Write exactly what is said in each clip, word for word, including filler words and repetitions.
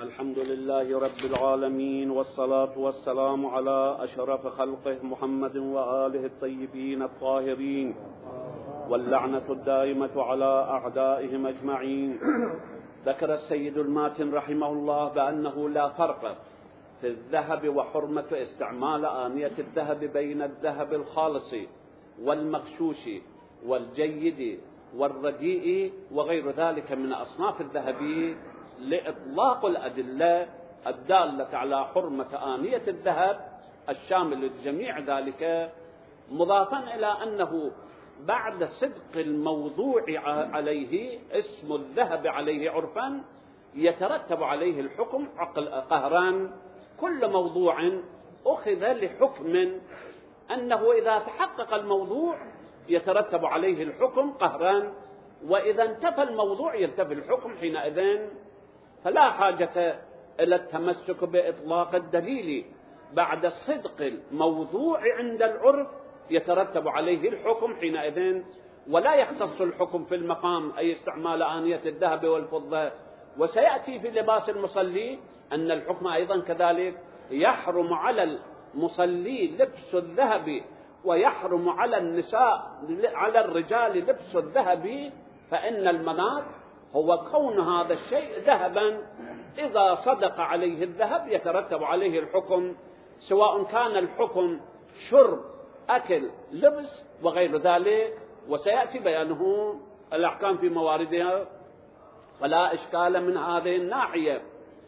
الحمد لله رب العالمين، والصلاة والسلام على أشرف خلقه محمد وآله الطيبين الطاهرين، واللعنة الدائمة على أعدائهم أجمعين. ذكر السيد الماتن رحمه الله بأنه لا فرق في الذهب وحرمة استعمال آنية الذهب بين الذهب الخالص والمغشوش والجيد والرديء وغير ذلك من أصناف الذهب، لإطلاق الأدلة الدالة على حرمة آنية الذهب الشامل لجميع ذلك، مضافا إلى أنه بعد صدق الموضوع عليه اسم الذهب عليه عرفا يترتب عليه الحكم قهرا. كل موضوع أخذ لحكم أنه إذا تحقق الموضوع يترتب عليه الحكم قهرا، وإذا انتفى الموضوع ينتفي الحكم حينئذ. فلا حاجة إلى التمسك بإطلاق الدليل بعد صدق الموضوع عند العرف يترتب عليه الحكم حينئذ، ولا يختص الحكم في المقام أي استعمال آنية الذهب والفضة. وسيأتي في لباس المصلي أن الحكم أيضا كذلك، يحرم على المصلي لبس الذهب ويحرم على النساء على الرجال لبس الذهب، فإن المناط هو كون هذا الشيء ذهبا، إذا صدق عليه الذهب يترتب عليه الحكم، سواء كان الحكم شرب أكل لبس وغير ذلك، وسيأتي بيانه الأحكام في مواردها، فلا إشكال من هذه الناحية.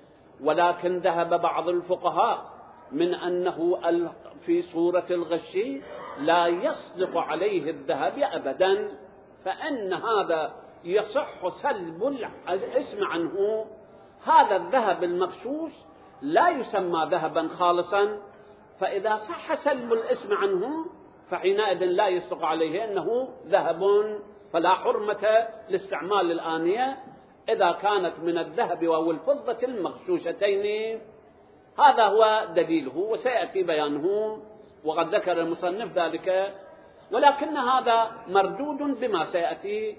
ولكن ذهب بعض الفقهاء من أنه في صورة الغش لا يصدق عليه الذهب أبدا، فإن هذا يصح سلب الاسم عنه. هذا الذهب المغشوش لا يسمى ذهبا خالصا، فإذا صح سلب الاسم عنه فحينئذ لا يصدق عليه أنه ذهب، فلا حرمة لاستعمال الآنية إذا كانت من الذهب أو الفضة المغشوشتين. هذا هو دليله وسيأتي بيانه، وقد ذكر المصنف ذلك، ولكن هذا مردود بما سيأتي.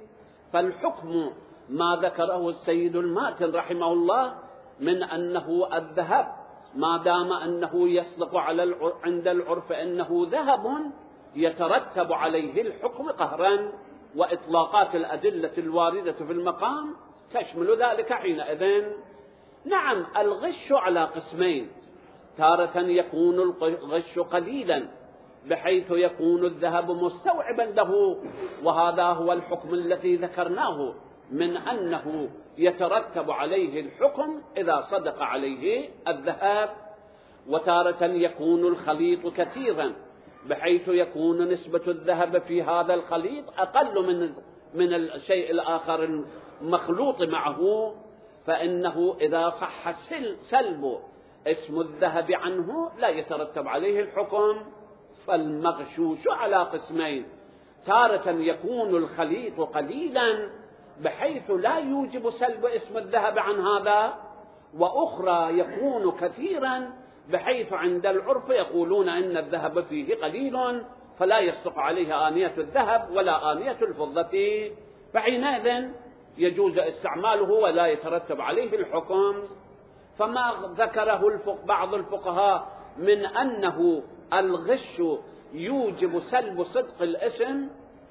فالحكم ما ذكره السيد الماتن رحمه الله من أنه الذهب ما دام أنه يصدق على عند العرف أنه ذهب يترتب عليه الحكم قهرا، وإطلاقات الأدلة الواردة في المقام تشمل ذلك حينئذ. نعم، الغش على قسمين، تارة يكون الغش قليلا بحيث يكون الذهب مستوعبا له، وهذا هو الحكم الذي ذكرناه من أنه يترتب عليه الحكم إذا صدق عليه الذهب. وتارة يكون الخليط كثيرا بحيث يكون نسبة الذهب في هذا الخليط أقل من من الشيء الآخر المخلوط معه، فإنه إذا صح سلب اسم الذهب عنه لا يترتب عليه الحكم. فالمغشوش على قسمين، تارة يكون الخليط قليلا بحيث لا يوجب سلب اسم الذهب عن هذا، وأخرى يكون كثيرا بحيث عند العرف يقولون إن الذهب فيه قليل فلا يصدق عليه آنية الذهب ولا آنية الفضة، فحينئذ يجوز استعماله ولا يترتب عليه الحكم. فما ذكره بعض الفقهاء من أنه الغش يوجب سلب صدق الاسم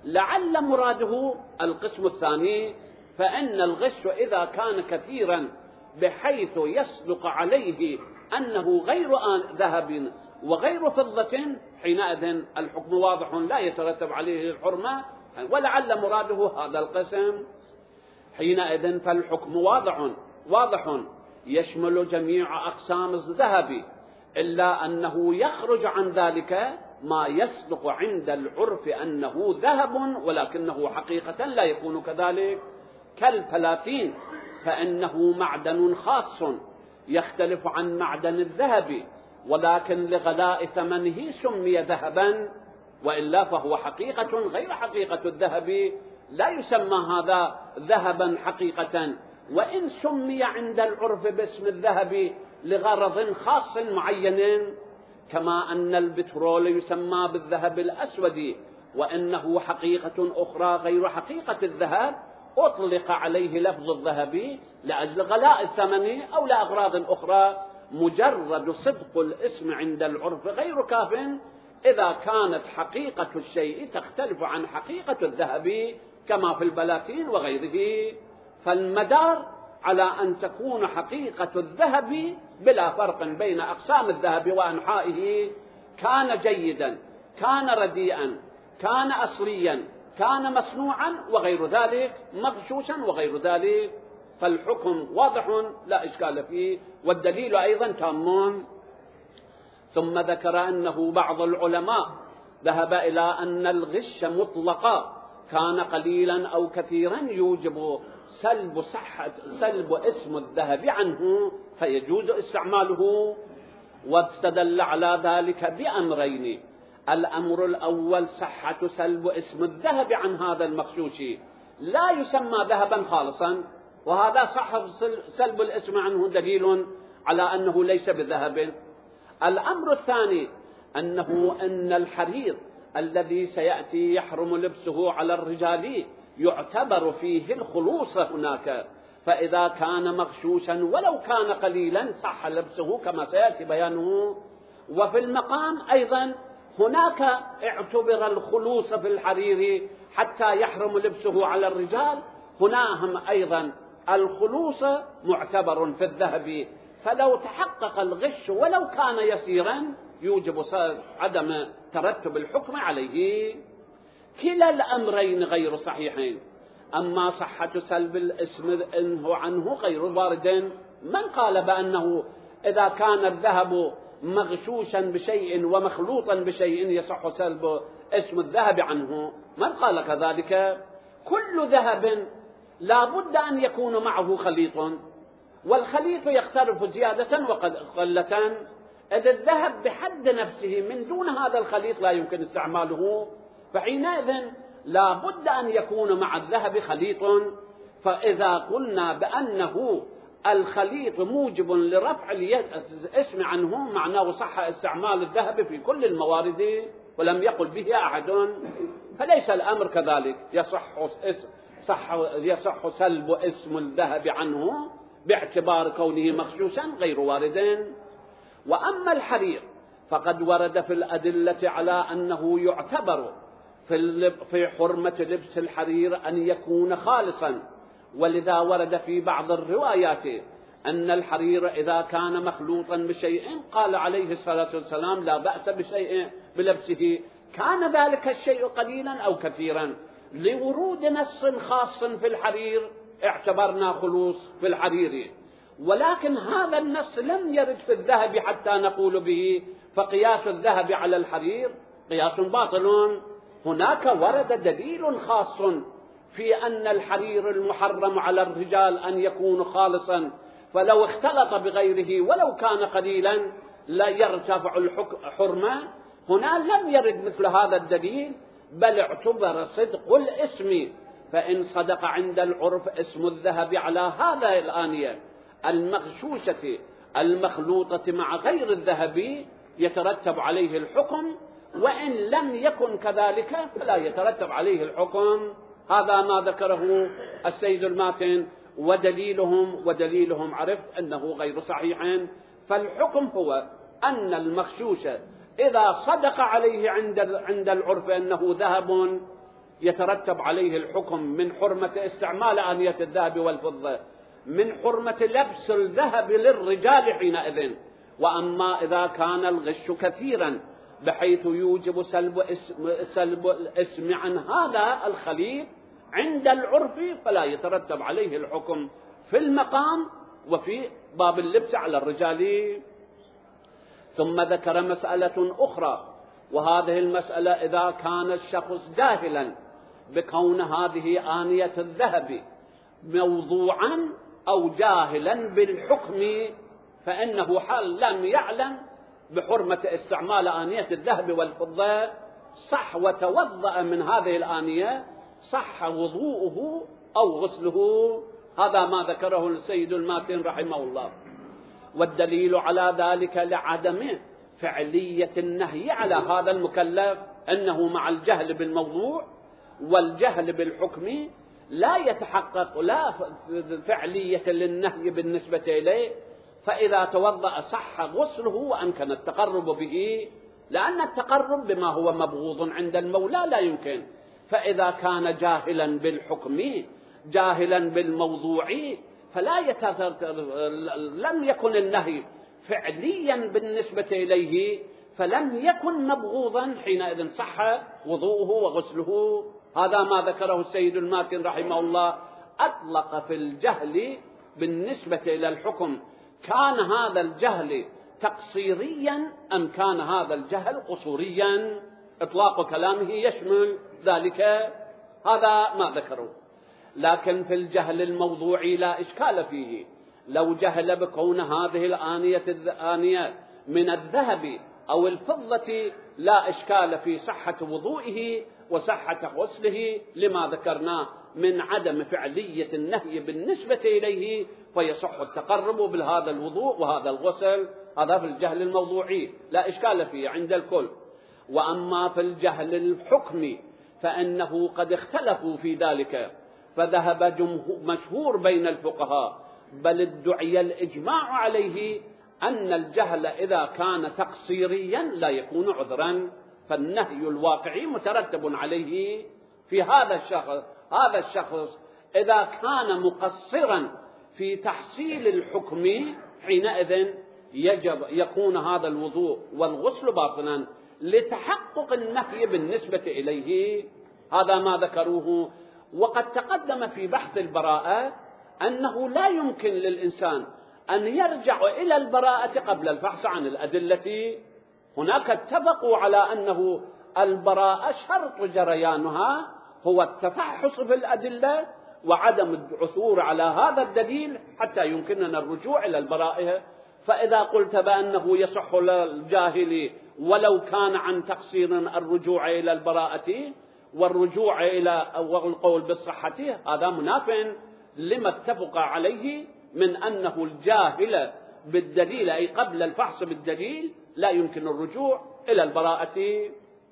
لعل مراده القسم الثاني، فإن الغش إذا كان كثيرا بحيث يصدق عليه أنه غير ذهب وغير فضة حينئذ الحكم واضح لا يترتب عليه الحرمة، ولعل مراده هذا القسم. حينئذ فالحكم واضح واضح يشمل جميع أقسام الذهب، إلا أنه يخرج عن ذلك ما يصدق عند العرف أنه ذهب ولكنه حقيقة لا يكون كذلك، كالبلاتين، فإنه معدن خاص يختلف عن معدن الذهب، ولكن لغلاء ثمنه سمي ذهبا، وإلا فهو حقيقة غير حقيقة الذهب، لا يسمى هذا ذهبا حقيقة، وإن سمي عند العرف باسم الذهب لغرض خاص معين، كما أن البترول يسمى بالذهب الأسود وإنه حقيقة أخرى غير حقيقة الذهب، أطلق عليه لفظ الذهبي لأجل غلاء الثمن أو لأغراض أخرى. مجرد صدق الاسم عند العرف غير كاف إذا كانت حقيقة الشيء تختلف عن حقيقة الذهب كما في البلاتين وغيره. فالمدار على أن تكون حقيقة الذهب بلا فرق بين أقسام الذهب وأنحائه كان جيدا، كان رديئا، كان أصليا، كان مصنوعا وغير ذلك، مغشوشا وغير ذلك. فالحكم واضح لا إشكال فيه، والدليل أيضا تام. ثم ذكر أنه بعض العلماء ذهب إلى أن الغش مطلقا كان قليلا أو كثيرا يوجب سلب صحة سلب اسم الذهب عنه فيجوز استعماله، واستدل على ذلك بأمرين. الأمر الأول صحة سلب اسم الذهب عن هذا المغشوش، لا يسمى ذهبا خالصا، وهذا صح سلب الاسم عنه دليل على أنه ليس بذهب. الأمر الثاني أنه أن الحرير الذي سيأتي يحرم لبسه على الرجال يعتبر فيه الخلوص هناك، فإذا كان مغشوشا ولو كان قليلا صح لبسه كما سيأتي بيانه. وفي المقام أيضا هناك اعتبر الخلوص في الحرير حتى يحرم لبسه على الرجال، هناهم أيضا الخلوص معتبر في الذهب، فلو تحقق الغش ولو كان يسيرا يوجب عدم ترتب الحكم عليه. كلا الأمرين غير صحيحين. أما صحة سلب الاسم إنه عنه غير وارد. من قال بأنه إذا كان الذهب مغشوشا بشيء ومخلوطا بشيء يصح سلب اسم الذهب عنه؟ من قال كذلك؟ كل ذهب لا بد أن يكون معه خليط، والخليط يختلف زيادة وقلة، إذ الذهب بحد نفسه من دون هذا الخليط لا يمكن استعماله، فحينئذ لا بد أن يكون مع الذهب خليط. فإذا قلنا بأنه الخليط موجب لرفع الاسم عنه معناه صح استعمال الذهب في كل الموارد ولم يقل به أحد، فليس الأمر كذلك. يصح صح يصح سلب اسم الذهب عنه باعتبار كونه مغشوشا غير وارد. وأما الحرير فقد ورد في الأدلة على أنه يعتبر في حرمة لبس الحرير أن يكون خالصا، ولذا ورد في بعض الروايات أن الحرير إذا كان مخلوطا بشيء قال عليه الصلاة والسلام لا بأس بشيء بلبسه، كان ذلك الشيء قليلا أو كثيرا. لورود نص خاص في الحرير اعتبرنا خلوص في الحرير، ولكن هذا النص لم يرد في الذهب حتى نقول به، فقياس الذهب على الحرير قياس باطل. هناك ورد دليل خاص في أن الحرير المحرم على الرجال أن يكون خالصا، فلو اختلط بغيره ولو كان قليلا لا يرتفع الحرمة. هنا لم يرد مثل هذا الدليل، بل اعتبر صدق الاسم، فإن صدق عند العرف اسم الذهب على هذا الآنية المغشوشة المخلوطة مع غير الذهب يترتب عليه الحكم، وإن لم يكن كذلك فلا يترتب عليه الحكم. هذا ما ذكره السيد الماتن، ودليلهم ودليلهم عرفت أنه غير صحيح. فالحكم هو أن المغشوش إذا صدق عليه عند عند العرف أنه ذهب يترتب عليه الحكم من حرمة استعمال آنية الذهب والفضة، من حرمة لبس الذهب للرجال حينئذ. وأما إذا كان الغش كثيرا بحيث يوجب سلب اسم, سلب الاسم عن هذا الخليط عند العرف فلا يترتب عليه الحكم في المقام وفي باب اللبس على الرجال. ثم ذكر مسألة أخرى، وهذه المسألة إذا كان الشخص جاهلا بكون هذه آنية الذهب موضوعا أو جاهلا بالحكم، فإنه حال لم يعلم بحرمة استعمال آنية الذهب والفضة صح وتوضأ من هذه الآنية صح وضوءه أو غسله. هذا ما ذكره السيد الماتن رحمه الله. والدليل على ذلك لعدم فعلية النهي على هذا المكلف أنه مع الجهل بالموضوع والجهل بالحكم لا يتحقق لا فعلية للنهي بالنسبة إليه، فإذا توضأ صح غسله وأمكن التقرب به، لأن التقرب بما هو مبغوض عند المولى لا يمكن. فإذا كان جاهلا بالحكم جاهلا بالموضوع فلا يتذكر، لم يكن النهي فعليا بالنسبة إليه، فلم يكن مبغوضا، حينئذ صح وضوءه وغسله. هذا ما ذكره السيد الماتن رحمه الله. أطلق في الجهل بالنسبة إلى الحكم، كان هذا الجهل تقصيريا أم كان هذا الجهل قصوريا؟ إطلاق كلامه يشمل ذلك، هذا ما ذكره. لكن في الجهل الموضوعي لا إشكال فيه. لو جهل بكون هذه الآنية الآنية من الذهب أو الفضة لا إشكال في صحة وضوئه وصحة غسله، لما ذكرناه من عدم فعلية النهي بالنسبة إليه، فيصح التقرب بهذا الوضوء وهذا الغسل. هذا في الجهل الموضوعي لا إشكال فيه عند الكل. وأما في الجهل الحكمي فإنه قد اختلفوا في ذلك، فذهب مشهور بين الفقهاء بل ادعي الإجماع عليه أن الجهل إذا كان تقصيريا لا يكون عذرا، فالنهي الواقعي مترتب عليه في هذا الشخص. هذا الشخص إذا كان مقصرا في تحصيل الحكم حينئذ يجب يكون هذا الوضوء والغسل باطلا لتحقق النهي بالنسبة إليه. هذا ما ذكروه. وقد تقدم في بحث البراءة أنه لا يمكن للإنسان أن يرجع إلى البراءة قبل الفحص عن الأدلة. هناك اتفقوا على أنه البراءة شرط جريانها هو التفحص في الأدلة وعدم العثور على هذا الدليل حتى يمكننا الرجوع إلى البراءة. فإذا قلت بأنه يصح للجاهل ولو كان عن تقصير الرجوع إلى البراءة والرجوع إلى القول بالصحة، هذا مناف لما اتفق عليه من أنه الجاهل بالدليل أي قبل الفحص بالدليل لا يمكن الرجوع إلى البراءة.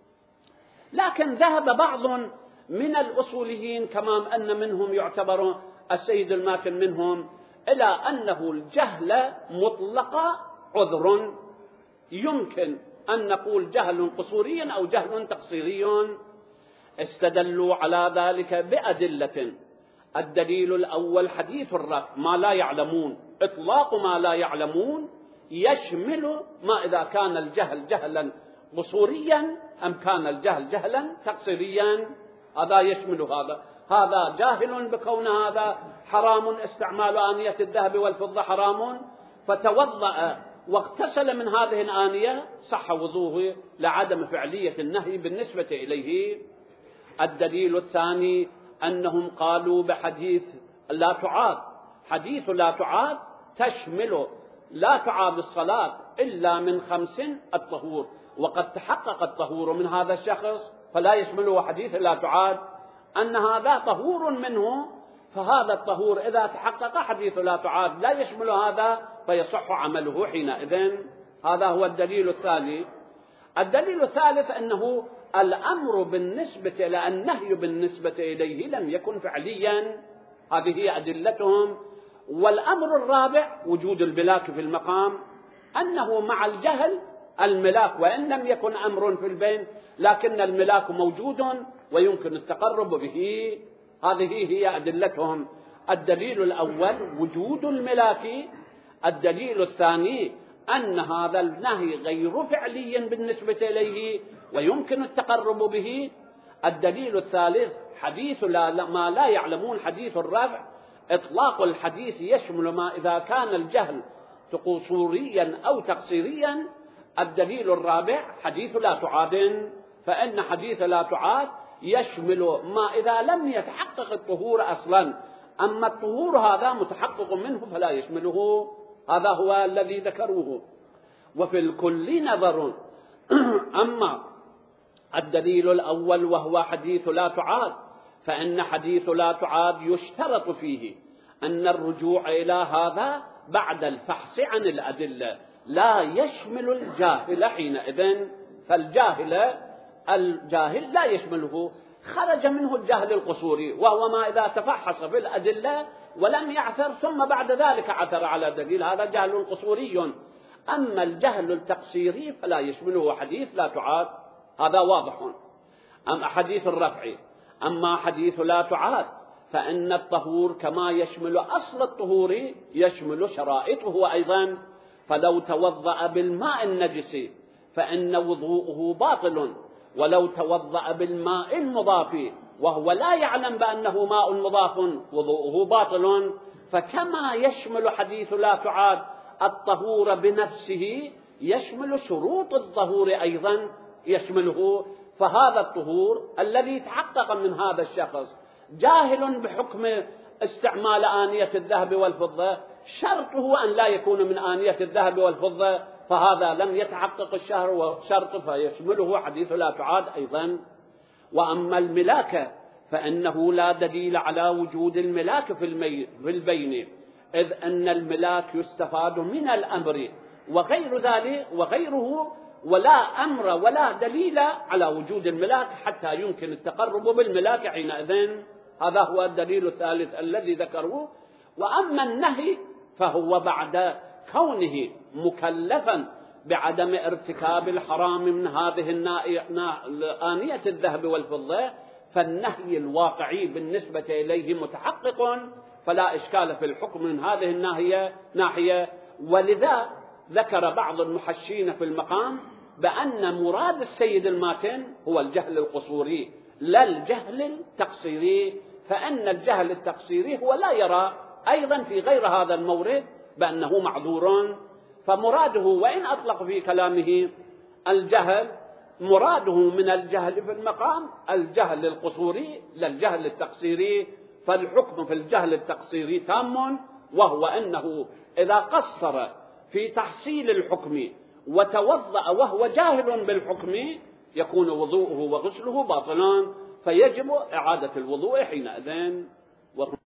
لكن ذهب بعض من الأصوليين كما أن منهم يعتبر السيد الماتن منهم إلى أنه الجهل مطلق عذر، يمكن أن نقول جهل قصوري أو جهل تقصيري. استدلوا على ذلك بأدلة. الدليل الأول حديث الرفع، ما لا يعلمون. إطلاق ما لا يعلمون يشمل ما إذا كان الجهل جهلا قصوريا أم كان الجهل جهلا تقصيريا، هذا يشمل هذا. هذا جاهل بكون هذا حرام استعمال آنية الذهب والفضة حرام، فتوضأ واغتسل من هذه الآنية صح وضوءه لعدم فعلية النهي بالنسبة إليه. الدليل الثاني أنهم قالوا بحديث لا تعاد. حديث لا تعاد تشمل لا تعاد الصلاة إلا من خمس الطهور، وقد تحقق الطهور من هذا الشخص، فلا يشمله حديث لا تعاد أن هذا طهور منه، فهذا الطهور إذا تحقق حديث لا تعاد لا يشمل هذا، فيصح عمله حينئذ. هذا هو الدليل الثاني. الدليل الثالث أنه الأمر بالنسبة إلى النهي بالنسبة إليه لم يكن فعليا، هذه هي أدلتهم. والأمر الرابع وجود الملاك في المقام، أنه مع الجهل الملاك وإن لم يكن أمر في البين لكن الملاك موجود ويمكن التقرب به، هذه هي أدلتهم. الدليل الأول وجود الملاك، الدليل الثاني أن هذا النهي غير فعلي بالنسبة إليه ويمكن التقرب به. الدليل الثالث حديث لا ما لا يعلمون، حديث الرفع إطلاق الحديث يشمل ما إذا كان الجهل قصوريا أو تقصيريا. الدليل الرابع حديث لا تعاد، فإن حديث لا تعاد يشمل ما إذا لم يتحقق الطهور أصلا، أما الطهور هذا متحقق منه فلا يشمله. هذا هو الذي ذكروه. وفي الكل نظر. أما الدليل الأول وهو حديث لا تعاد، فإن حديث لا تعاد يشترط فيه أن الرجوع إلى هذا بعد الفحص عن الأدلة، لا يشمل الجاهل حينئذ. فالجاهل الجاهل لا يشمله، خرج منه الجهل القصوري، وهو ما إذا تفحص في الأدلة ولم يعثر ثم بعد ذلك عثر على دليل، هذا جهل قصوري. أما الجهل التقصيري فلا يشمله حديث لا تعاد، هذا واضح. أما حديث الرفع، أما حديث لا تعاد فإن الطهور كما يشمل أصل الطهور يشمل شرائطه أيضا، فلو توضأ بالماء النجس فإن وضوءه باطل، ولو توضأ بالماء المضاف وهو لا يعلم بأنه ماء مضاف وضوءه باطل. فكما يشمل حديث لا تعاد الطهور بنفسه يشمل شروط الطهور أيضا يشمله. فهذا الطهور الذي يتحقق من هذا الشخص جاهل بحكم استعمال آنية الذهب والفضة، شرطه أن لا يكون من آنية الذهب والفضة، فهذا لم يتحقق الشهر وشرط فيشمله حديث لا تعاد أيضا. وأما الملاكة فإنه لا دليل على وجود الملاك في البين، إذ أن الملاك يستفاد من الأمر وغير ذلك وغيره، ولا أمر ولا دليل على وجود الملاك حتى يمكن التقرب بالملاك حينئذ. هذا هو الدليل الثالث الذي ذكره. وأما النهي فهو بعد كونه مكلفا بعدم ارتكاب الحرام من هذه آنية الذهب والفضة، فالنهي الواقعي بالنسبة إليه متحقق، فلا إشكال في الحكم من هذه الناحية ناحية. ولذا ذكر بعض المحشين في المقام بأن مراد السيد الماتن هو الجهل القصوري لا الجهل التقصيري، فأن الجهل التقصيري هو لا يرى أيضا في غير هذا المورد بأنه معذور. فمراده وإن أطلق في كلامه الجهل، مراده من الجهل في المقام الجهل القصوري لا الجهل التقصيري. فالحكم في الجهل التقصيري تام، وهو أنه إذا قصر في تحصيل الحكم وتوضأ وهو جاهل بالحكم يكون وضوءه وغسله باطلان، فيجب إعادة الوضوء حينئذ.